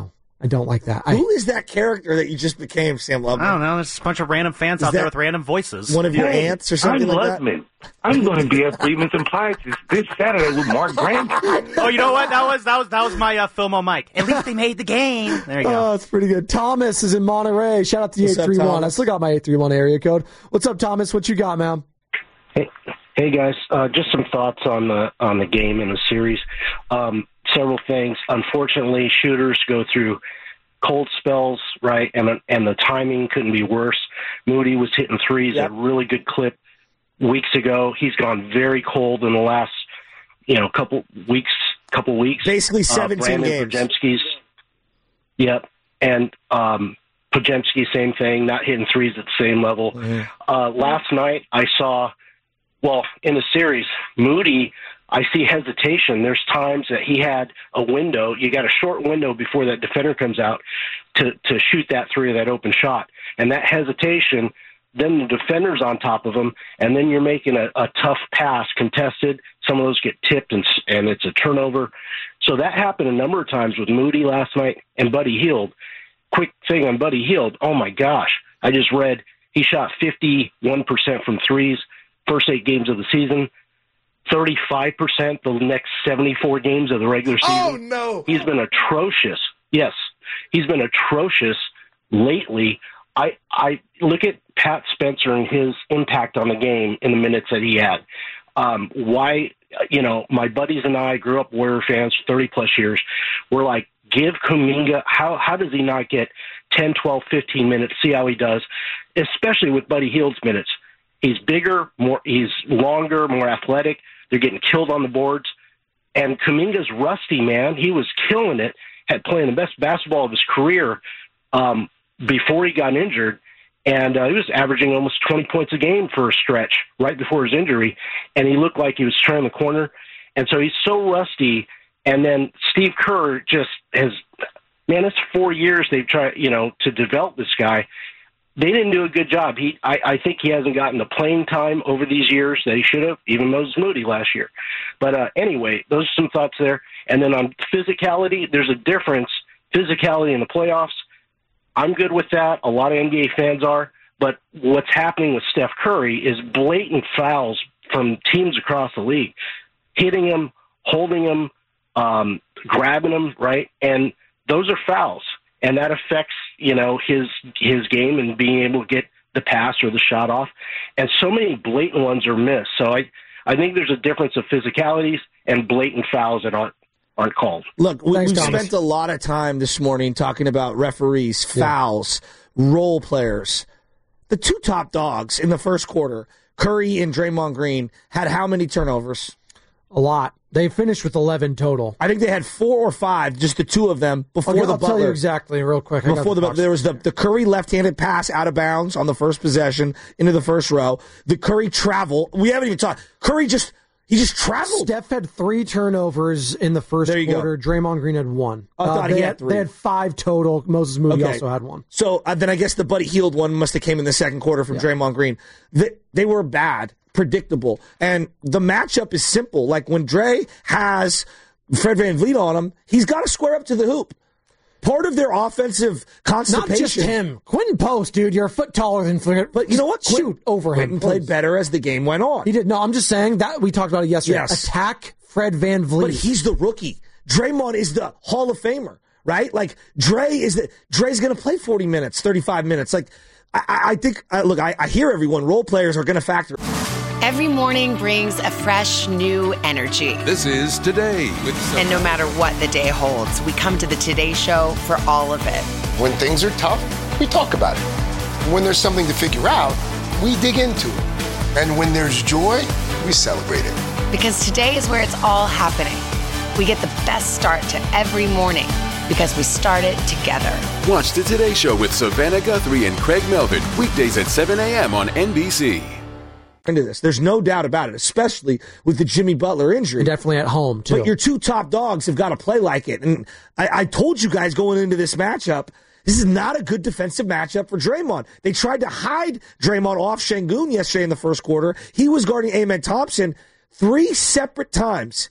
I don't like that. Who is that character that you just became, Sam Lubman? I don't know. There's a bunch of random fans out there with random voices. One of your aunts or something like that? I'm going to be at Freedman's and Pieces this Saturday with Mark Brandon. Oh, you know what? That was my Filmo mic. At least they made the game. There you go. Oh, that's pretty good. Thomas is in Monterey. Shout out to the 831. I still got my 831 area code. What's up, Thomas? What you got, man? Hey guys, just some thoughts on the game and the series. Several things. Unfortunately, shooters go through cold spells, right? And the timing couldn't be worse. Moody was hitting threes at a really good clip weeks ago. He's gone very cold in the last, couple weeks. Basically 17 games. Podziemski's, yep. And Podziemski, same thing, not hitting threes at the same level. Mm-hmm. Last night I saw, in the series, Moody, I see hesitation. There's times that he had a window. You got a short window before that defender comes out to shoot that three or that open shot. And that hesitation, then the defender's on top of him, and then you're making a tough pass, contested. Some of those get tipped, and it's a turnover. So that happened a number of times with Moody last night and Buddy Hield. Quick thing on Buddy Hield. Oh, my gosh. I just read he shot 51% from threes first 8 games of the season. 35% the next 74 games of the regular season. Oh, no. He's been atrocious. Yes, he's been atrocious lately. I look at Pat Spencer and his impact on the game in the minutes that he had. My buddies and I grew up Warrior fans for 30-plus years. We're like, give Kuminga, how does he not get 10, 12, 15 minutes, see how he does, especially with Buddy Hield's minutes. He's bigger, he's longer, more athletic. They're getting killed on the boards. And Kuminga's rusty, man. He was killing it, had playing the best basketball of his career before he got injured. And he was averaging almost 20 points a game for a stretch right before his injury. And he looked like he was turning the corner. And so he's so rusty. And then Steve Kerr just has, man, it's 4 years they've tried, to develop this guy. They didn't do a good job. I think he hasn't gotten the playing time over these years that he should have, even Moses Moody last year. But anyway, those are some thoughts there. And then on physicality, there's a difference. Physicality in the playoffs, I'm good with that. A lot of NBA fans are. But what's happening with Steph Curry is blatant fouls from teams across the league. Hitting him, holding him, grabbing him, right? And those are fouls. And that affects, his game and being able to get the pass or the shot off. And so many blatant ones are missed. So I think there's a difference of physicalities and blatant fouls that aren't called. Look, we spent a lot of time this morning talking about referees, fouls, role players. The two top dogs in the first quarter, Curry and Draymond Green, had how many turnovers? A lot. They finished with 11 total. I think they had 4 or 5, just the two of them, before the Butler. I'll tell you exactly, real quick. Before there was the Curry left-handed pass out of bounds on the first possession into the first row. The Curry travel. We haven't even talked. Curry just traveled. Steph had 3 turnovers in the first quarter. Draymond Green had 1. I thought he had 3. They had 5 total. Moses Moody also had 1. So then I guess the Buddy Hield one must have came in the second quarter from Draymond Green. They were bad. Predictable. And the matchup is simple. Like when Dre has Fred VanVleet on him, he's got to square up to the hoop. Part of their offensive constipation. Not just him. Quentin Post, dude, you're a foot taller than Fred. But you know what? Shoot over him. Quentin played better as the game went on. He did. No, I'm just saying that we talked about it yesterday. Yes. Attack Fred VanVleet. But he's the rookie. Draymond is the Hall of Famer, right? Like Dre's going to play 40 minutes, 35 minutes. Like I think, look, I hear everyone. Role players are going to factor. Every morning brings a fresh, new energy. This is Today with Sophie. And no matter what the day holds, we come to the Today Show for all of it. When things are tough, we talk about it. When there's something to figure out, we dig into it. And when there's joy, we celebrate it. Because today is where it's all happening. We get the best start to every morning because we start it together. Watch the Today Show with Savannah Guthrie and Craig Melvin, weekdays at 7 a.m. on NBC. Into this. There's no doubt about it, especially with the Jimmy Butler injury. And definitely at home, too. But your two top dogs have got to play like it. And I told you guys going into this matchup, this is not a good defensive matchup for Draymond. They tried to hide Draymond off Şengün yesterday in the first quarter. He was guarding Amen Thompson 3 separate times.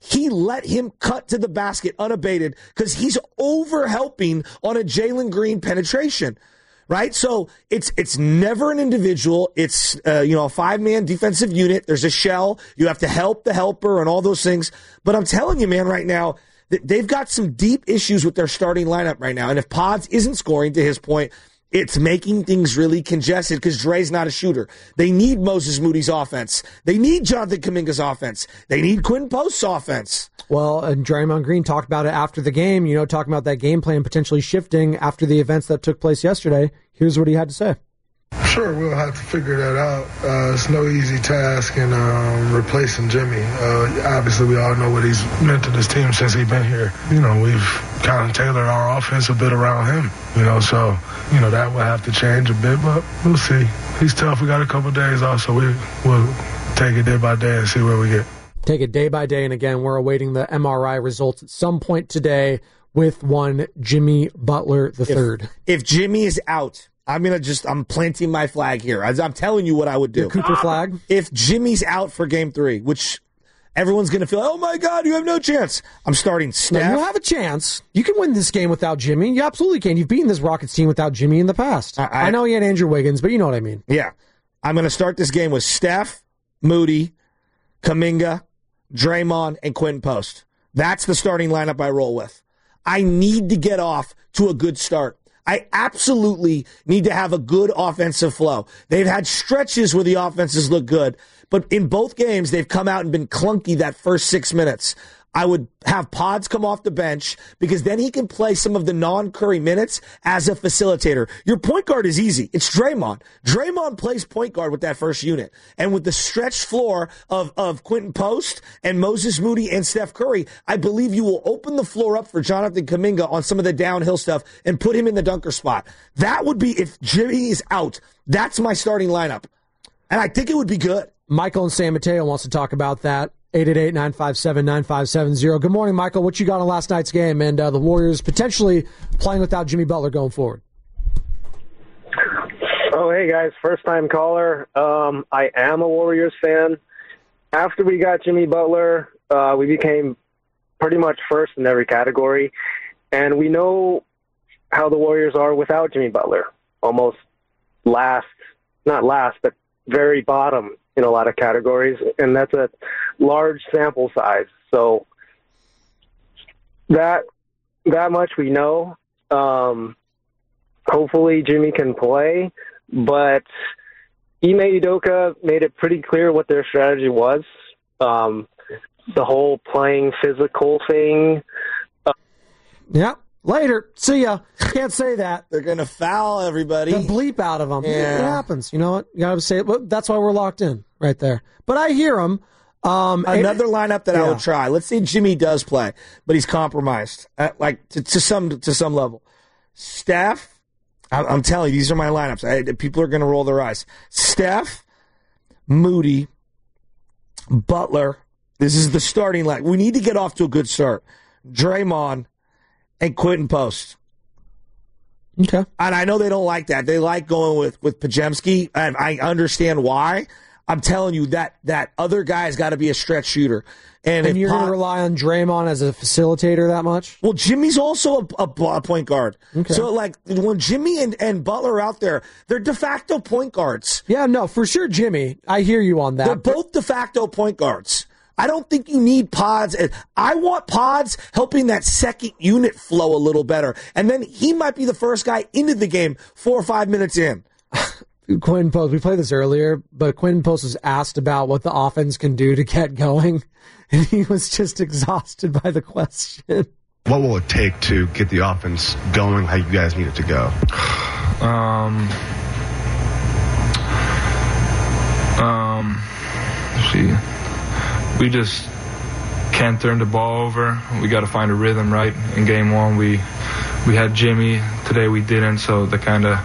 he let him cut to the basket unabated because he's over-helping on a Jalen Green penetration, right? So it's never an individual. It's a five-man defensive unit. There's a shell. You have to help the helper and all those things. But I'm telling you, man, right now, they've got some deep issues with their starting lineup right now. And if Pods isn't scoring, to his point, it's making things really congested because Dre's not a shooter. They need Moses Moody's offense. They need Jonathan Kuminga's offense. They need Quinton Post's offense. Well, and Draymond Green talked about it after the game, talking about that game plan potentially shifting after the events that took place yesterday. Here's what he had to say. Sure, we'll have to figure that out. It's no easy task in replacing Jimmy. Obviously, we all know what he's meant to this team since he's been here. We've kind of tailored our offense a bit around him. So that will have to change a bit, but we'll see. He's tough. We got a couple days off, so we'll take it day by day and see where we get. Take it day by day, and again, we're awaiting the MRI results at some point today with one Jimmy Butler III. If Jimmy is out, I'm planting my flag here. I'm telling you what I would do. Your Cooper flag? If Jimmy's out for game 3, which everyone's going to feel, oh my God, you have no chance. I'm starting Steph. No, you have a chance. You can win this game without Jimmy. You absolutely can. You've beaten this Rockets team without Jimmy in the past. I know he had Andrew Wiggins, but you know what I mean. Yeah. I'm going to start this game with Steph, Moody, Kuminga, Draymond, and Quinton Post. That's the starting lineup I roll with. I need to get off to a good start. I absolutely need to have a good offensive flow. They've had stretches where the offenses look good, but in both games, they've come out and been clunky that first 6 minutes. I would have Pods come off the bench because then he can play some of the non-Curry minutes as a facilitator. Your point guard is easy. It's Draymond. Draymond plays point guard with that first unit. And with the stretched floor of Quinton Post and Moses Moody and Steph Curry, I believe you will open the floor up for Jonathan Kuminga on some of the downhill stuff and put him in the dunker spot. That would be, if Jimmy is out, that's my starting lineup. And I think it would be good. Michael in San Mateo wants to talk about that. 888-957-9570. Good morning, Michael. What you got on last night's game and the Warriors potentially playing without Jimmy Butler going forward? Oh, hey, guys. First-time caller. I am a Warriors fan. After we got Jimmy Butler, we became pretty much first in every category. And we know how the Warriors are without Jimmy Butler. Almost last, not last, but very bottom in a lot of categories, and that's a large sample size. So that much we know. Hopefully Jimmy can play, but Ime Udoka made it pretty clear what their strategy was. The whole playing physical thing. Yeah. Later. See ya. Can't say that. They're going to foul everybody. The bleep out of them. Yeah. It happens. You know what? You got to say it. Well, that's why we're locked in right there. But I hear them. Another lineup that I would try. Let's say Jimmy does play, but he's compromised, to some level. Steph, I'm telling you, these are my lineups. People are going to roll their eyes. Steph, Moody, Butler. This is the starting line. We need to get off to a good start. Draymond and Quinton Post. Okay. And I know they don't like that. They like going with Podziemski, and I understand why. I'm telling you that other guy's got to be a stretch shooter. And you're going to rely on Draymond as a facilitator that much? Well, Jimmy's also a point guard. Okay. So, when Jimmy and Butler are out there, they're de facto point guards. Yeah, no, for sure, Jimmy. I hear you on that. They're both de facto point guards. I don't think you need Pods. I want Pods helping that second unit flow a little better. And then he might be the first guy into the game 4 or 5 minutes in. Quinton Post, we played this earlier, but Quinton Post was asked about what the offense can do to get going, and he was just exhausted by the question. What will it take to get the offense going how you guys need it to go? Let's see. We just can't turn the ball over. We got to find a rhythm, right? In game one, we had Jimmy. Today we didn't, so that kind of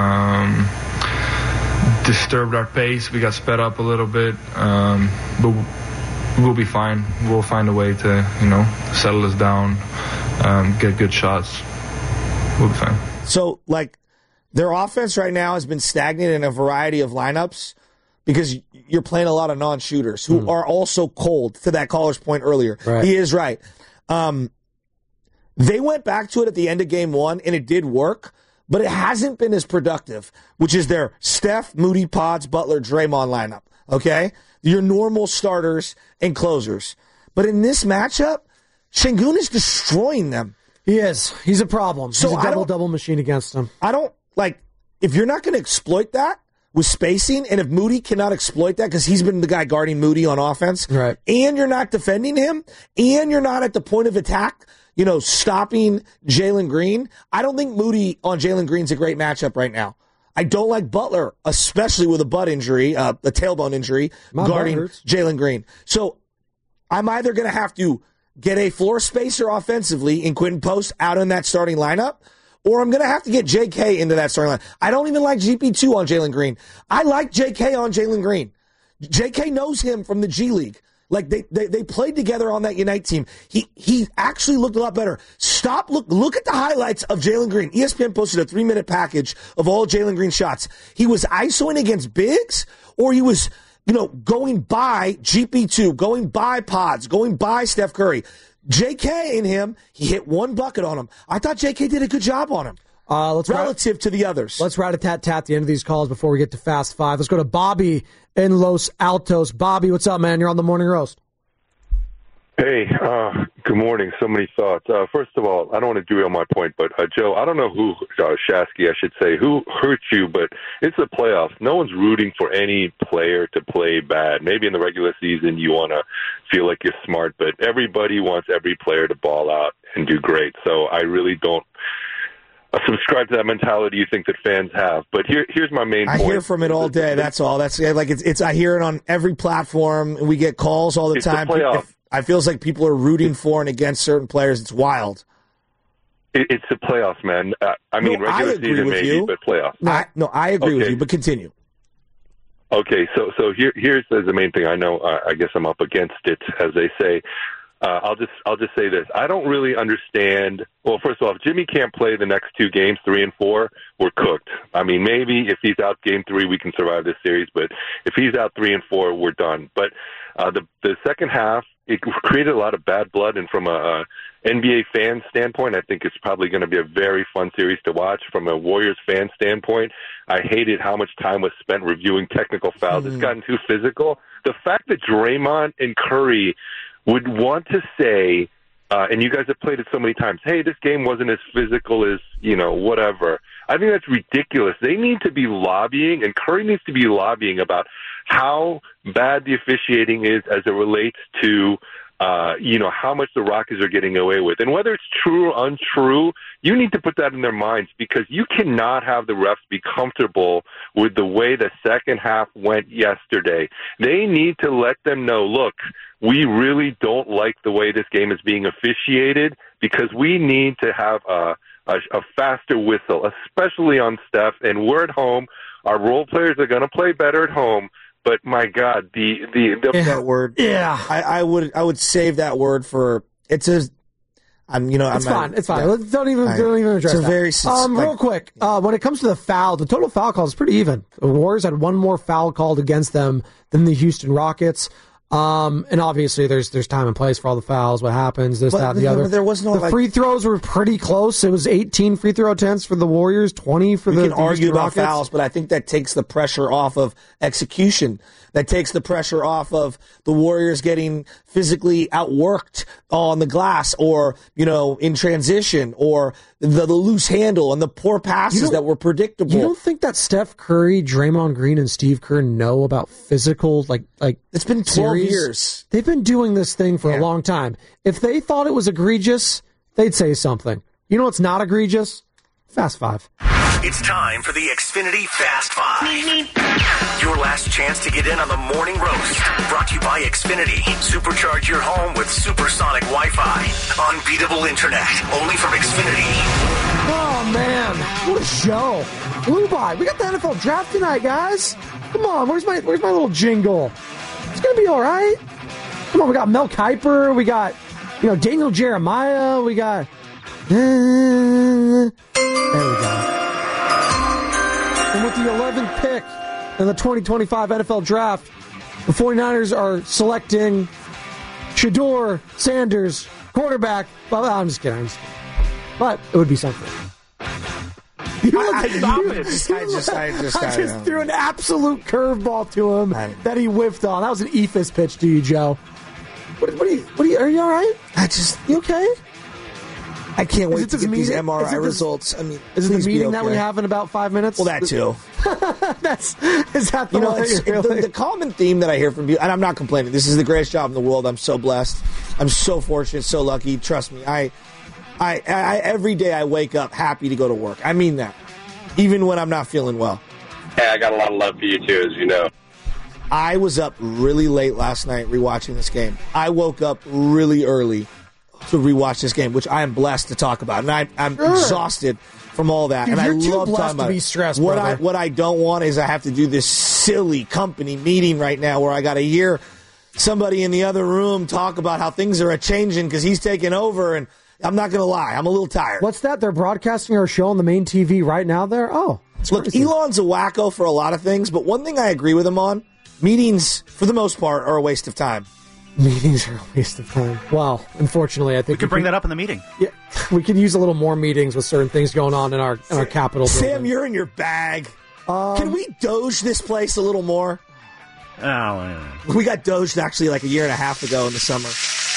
disturbed our pace. We got sped up a little bit, but we'll be fine. We'll find a way to, settle this down, get good shots. We'll be fine. So, their offense right now has been stagnant in a variety of lineups, because you're playing a lot of non-shooters who are also cold, to that caller's point earlier. Right. He is right. They went back to it at the end of game one, and it did work, but it hasn't been as productive, which is their Steph, Moody, Pods, Butler, Draymond lineup, okay? Your normal starters and closers. But in this matchup, Şengün is destroying them. He is. He's a problem. So He's a double-double machine against him. I don't, if you're not going to exploit that with spacing, and if Moody cannot exploit that because he's been the guy guarding Moody on offense, right, and you're not defending him, and you're not at the point of attack, stopping Jalen Green, I don't think Moody on Jalen Green's a great matchup right now. I don't like Butler, especially with a butt injury, a tailbone injury, guarding Jalen Green. So I'm either going to have to get a floor spacer offensively in Quentin Post out in that starting lineup, or I'm going to have to get JK into that starting lineup. I don't even like GP2 on Jalen Green. I like JK on Jalen Green. JK knows him from the G League. They played together on that Unite team. He actually looked a lot better. Look at the highlights of Jalen Green. ESPN posted a 3-minute package of all Jalen Green shots. He was ISOing against bigs, or he was, going by GP2, going by Pods, going by Steph Curry. JK in him, he hit one bucket on him. I thought JK did a good job on him. Relative to the others. Let's rat-a-tat-tat the end of these calls before we get to Fast Five. Let's go to Bobby in Los Altos. Bobby, what's up, man? You're on the Morning Roast. Hey, good morning. So many thoughts. First of all, I don't want to derail my point, but Joe, I don't know who, Shasky, I should say, who hurt you, but it's the playoffs. No one's rooting for any player to play bad. Maybe in the regular season you want to feel like you're smart, but everybody wants every player to ball out and do great. So I really don't subscribe to that mentality you think that fans have. But here's my main point. I hear from it all day. That's all. That's it's. I hear it on every platform. We get calls all the time. I feels like people are rooting for and against certain players. It's wild. It's the playoffs, man. Regular season maybe, but playoffs. I agree with you. But continue. Okay, so here's the main thing. I know. I guess I'm up against it, as they say. I'll just say this. I don't really understand. Well, first of all, if Jimmy can't play the next two games, 3 and 4, we're cooked. Maybe if he's out game 3, we can survive this series. But if he's out 3 and 4, we're done. But the second half, it created a lot of bad blood. And from a NBA fan standpoint, I think it's probably going to be a very fun series to watch. From a Warriors fan standpoint, I hated how much time was spent reviewing technical fouls. It's gotten too physical. The fact that Draymond and Curry would want to say, and you guys have played it so many times, hey, this game wasn't as physical as, whatever. I think that's ridiculous. They need to be lobbying, and Curry needs to be lobbying about how bad the officiating is as it relates to, how much the Rockets are getting away with. And whether it's true or untrue, you need to put that in their minds, because you cannot have the refs be comfortable with the way the second half went yesterday. They need to let them know, look, we really don't like the way this game is being officiated, because we need to have a faster whistle, especially on Steph. And we're at home. Our role players are going to play better at home. But my God, that word. Yeah, I would save that word for it's a. It's fine. It's fine. Yeah. Don't even address it's a that. very real quick. When it comes to the foul, the total foul call is pretty even. The Warriors had one more foul called against them than the Houston Rockets. And obviously there's time and place for all the fouls, what happens, that, and the other. There was no, the free throws were pretty close. It was 18 free throw attempts for the Warriors, 20 for the Houston Rockets. You can argue about fouls, but I think that takes the pressure off of execution. That takes the pressure off of the Warriors getting physically outworked on the glass, or, in transition, or the loose handle and the poor passes that were predictable. You don't think that Steph Curry, Draymond Green, and Steve Kerr know about physical, like it's been 12 years. They've been doing this thing for a long time. If they thought it was egregious, they'd say something. You know what's not egregious? Fast Five. It's time for the Xfinity Fast Five. Your last chance to get in on the morning roast. Brought to you by Xfinity. Supercharge your home with supersonic Wi-Fi. Unbeatable internet. Only from Xfinity. Oh, man. What a show. Flew by. We got the NFL draft tonight, guys. Come on. Where's my little jingle? It's going to be all right. Come on. We got Mel Kiper. We got, Daniel Jeremiah. We got... There we go. And with the 11th pick in the 2025 NFL Draft, the 49ers are selecting Shedeur Sanders, quarterback. Well, I'm just kidding. But it would be something. I just threw an absolute curveball to him that he whiffed on. That was an eephus pitch to you, Joe. What are you, are you all right? You okay? I can't wait to get these MRI results. I mean, is it the meeting that we have in about 5 minutes? Well, that too. Is that the one? The common theme that I hear from you, and I'm not complaining. This is the greatest job in the world. I'm so blessed. I'm so fortunate, so lucky. Trust me. I every day I wake up happy to go to work. I mean that, even when I'm not feeling well. Hey, I got a lot of love for you too, as you know. I was up really late last night rewatching this game. I woke up really early to rewatch this game, which I am blessed to talk about, and I'm exhausted from all that. Dude, and you're I too love blessed talking about to be it. stressed, what brother. I don't want is I have to do this silly company meeting right now where I got to hear somebody in the other room talk about how things are changing because he's taking over, and I'm not going to lie, I'm a little tired. What's that? They're broadcasting our show on the main TV right now there? Oh. Look, crazy. Elon's a wacko for a lot of things, but one thing I agree with him on, meetings, for the most part, are a waste of time. Meetings are a waste of time. Well, unfortunately, I think we could bring that up in the meeting. Yeah, we could use a little more meetings with certain things going on in our Capitol building. Sam, you're in your bag. Can we Doge this place a little more? We got Doged actually like a year and a half ago in the summer.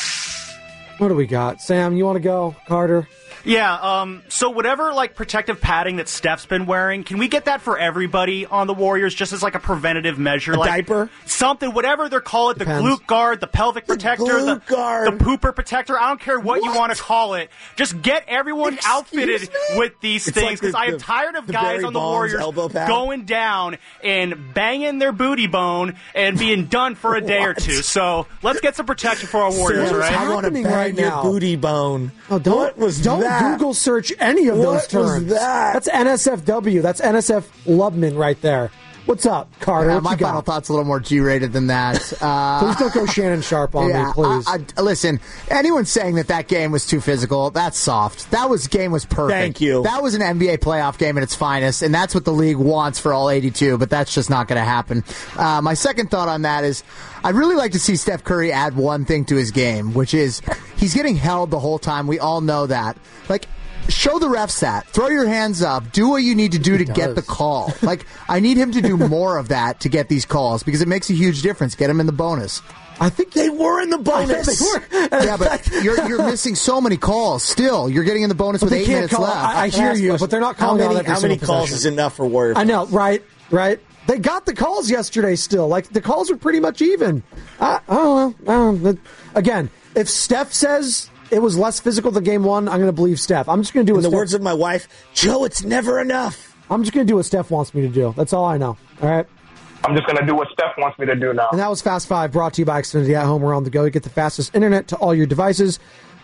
What do we got? Sam, you want to go? Carter? Yeah, so whatever, like, protective padding that Steph's been wearing, can we get that for everybody on the Warriors just as, like, a preventative measure? A like, diaper? Something, whatever they're called, Depends. the glute guard, the pelvic protector, the pooper protector, I don't care what you want to call it. Just get everyone outfitted with these things, because I am tired of guys Barry on the Bonds Warriors elbow pad? going down and banging their booty bone and being done for a day or two. So let's get some protection for our Warriors, Sam, right? I want to bang right your now? booty bone. Oh, don't Google search any of those terms. Was that? That's NSFW. That's NSF Lubman right there. What's up, Carter? What my you got? final thought's a little more G-rated than that. Please don't go Shannon Sharp on me, please. Listen, anyone saying that game was too physical, that's soft. Game was perfect. Thank you. That was an NBA playoff game at its finest, and that's what the league wants for all 82, but that's just not going to happen. My second thought on that is I'd really like to see Steph Curry add one thing to his game, which is he's getting held the whole time. We all know that. Like, show the refs that. Throw your hands up. Do what you need to do to get the call. Like, I need him to do more of that to get these calls because it makes a huge difference. Get him in the bonus. I think they were in the bonus. Yeah, but you're missing so many calls still. You're getting in the bonus with 8 minutes left. I hear you, but they're not calling out every How many single calls possession. is enough for Warriors? I know, right? They got the calls yesterday still. Like, the calls were pretty much even. I don't know. Again, if Steph says it was less physical than game one, I'm going to believe Steph. I'm just going to do in the words of my wife, Joe, it's never enough. I'm just going to do what Steph wants me to do. That's all I know. All right? I'm just going to do what Steph wants me to do now. And that was Fast 5, brought to you by Xfinity at home or on the go. You get the fastest internet to all your devices.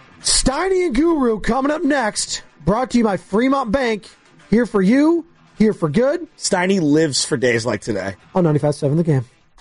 Steiny and Guru coming up next, brought to you by Fremont Bank. Here for you, here for good. Steiny lives for days like today. On 95.7 The Game.